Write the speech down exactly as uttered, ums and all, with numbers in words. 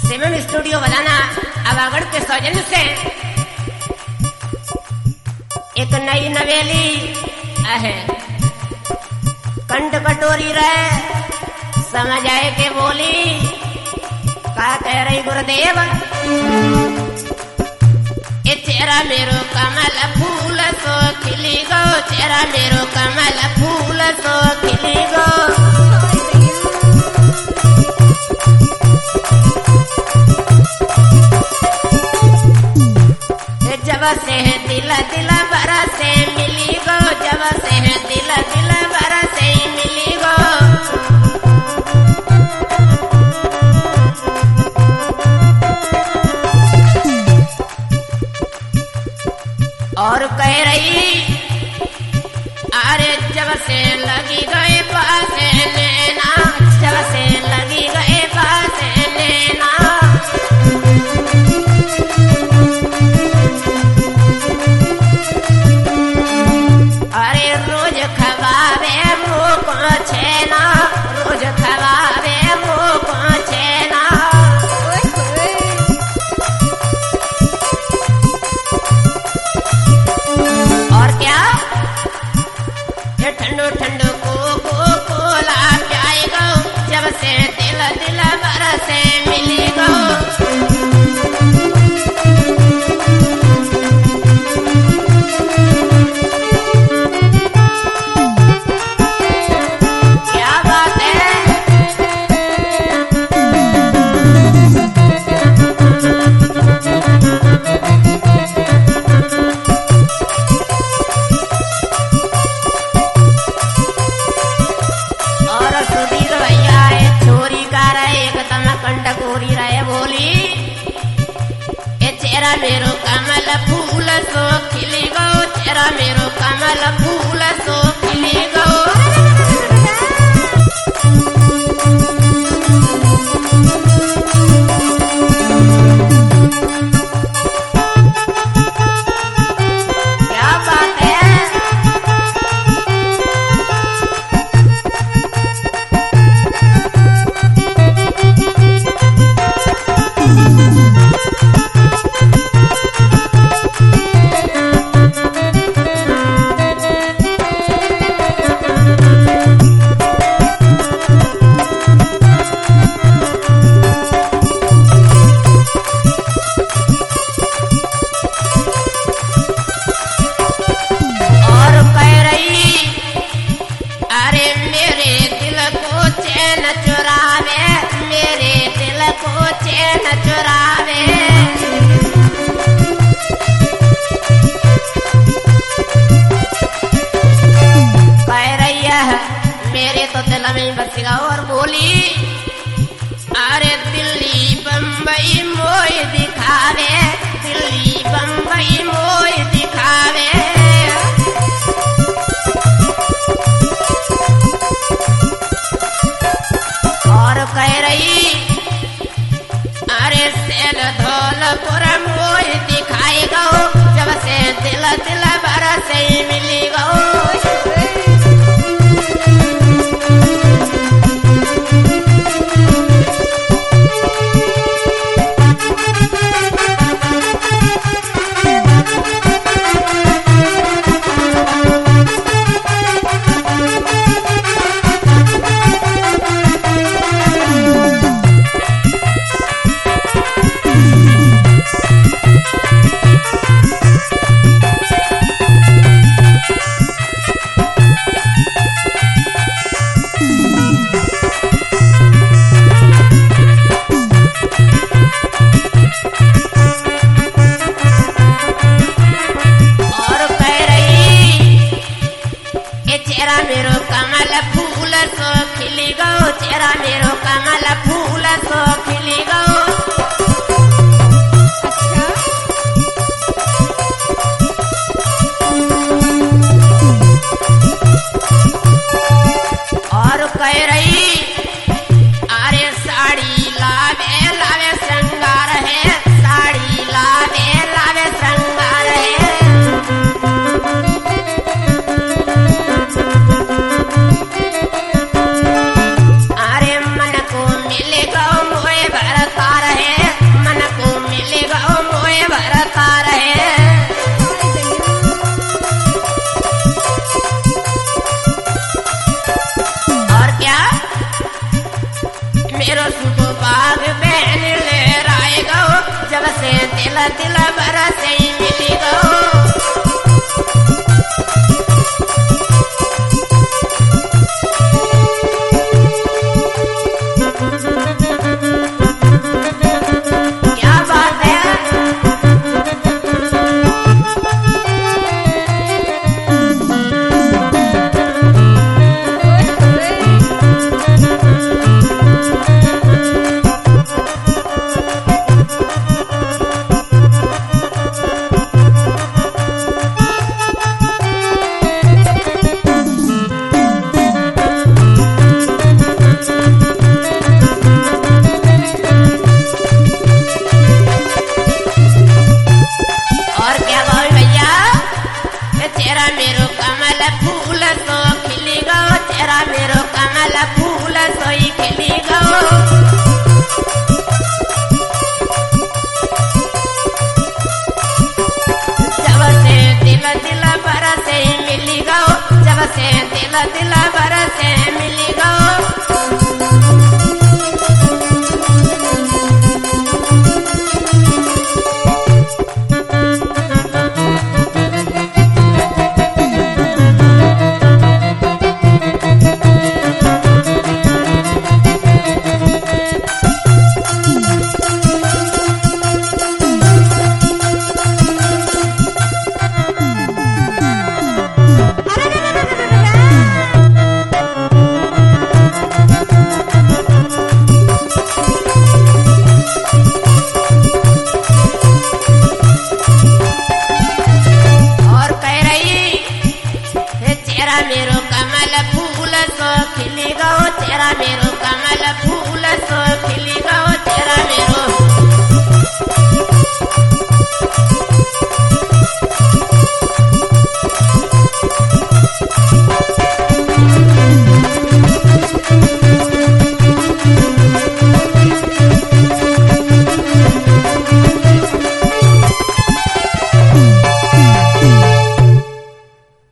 सिमन studio बजाना आवागढ़ के सौजन्य से एक नई नवेली है। कंठ कटोरी रहे समझ आए के बोली का कह रही गुरुदेव। ए चेहरा मेरो कमल फूल सो खिली गो, चेहरा मेरो कमल फूल सो खिली गो। जब से दिल दिल बरसे मिली गो, जब से दिल दिल बरसे मिली गो। और कह रही अरे जब से लगी गए पास नैना, जब से लगी गए पास नैना। अरे रोज खवावे मुँह को छेना, रोज खवावे मुँह को छेना। और क्या ये ठंडो ठंडो को को कोला प्याई गो, जब से दिल दिल बरसे मिली गो। मेरो कमल फूल सो खिली गो, चेहरा मेरो कमल फूल सो खिली गो। क्या बात है। और बोली अरे दिल्ली बम्बई मोय दिखावे, दिल्ली बम्बई मोय दिखावे। और कह रही अरे सेल धौलपुर मोय दिखाई गो, जब से दिल दिल बरसे मिली गो। से दिल दिल भर से मिली गो क्या बात है दिल दिल